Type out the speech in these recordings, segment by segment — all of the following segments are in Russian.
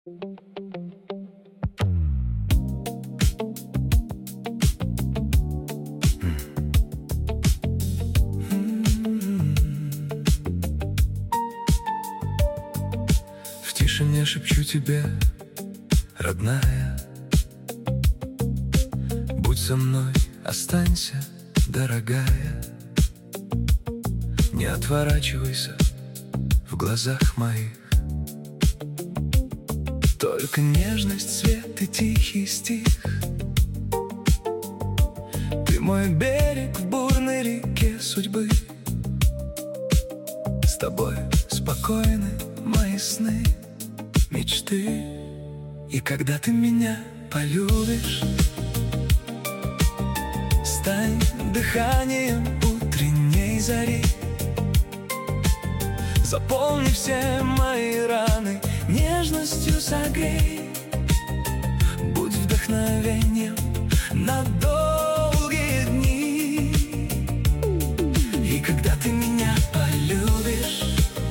В тишине шепчу тебе, родная, будь со мной, останься, дорогая. Не отворачивайся в глазах моих, только нежность, свет и тихий стих. Ты мой берег в бурной реке судьбы, с тобой спокойны мои сны, мечты. И когда ты меня полюбишь, стань дыханием утренней зари. Заполни все мои раны, нежностью согрей. Будь вдохновением на долгие дни. И когда ты меня полюбишь,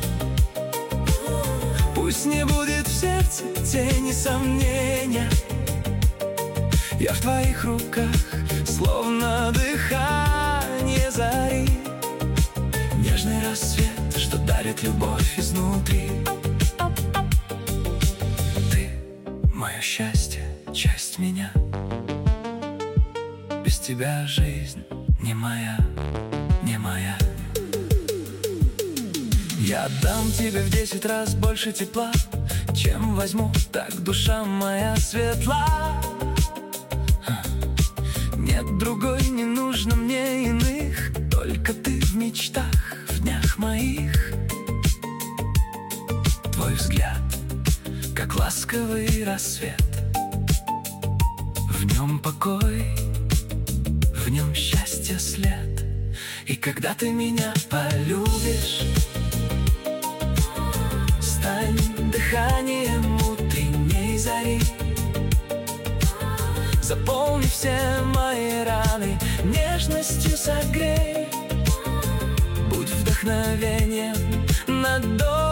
пусть не будет в сердце тени сомнения. Я в твоих руках, словно дыхание зари, нежный рассвет, что дарит любовь изнутри. Ты — мое счастье, часть меня. Без тебя жизнь не моя, не моя. Я отдам тебе в 10 раз больше тепла, чем возьму, так душа моя светла. Нет другой, не нужно мне иных, только ты в мечтах, в днях моих. Твой взгляд, как ласковый рассвет, в нем покой, в нем счастье след. И когда ты меня полюбишь, стань дыханием утренней зари. Заполни все мои раны, нежностью согрей. Будь вдохновением на долгие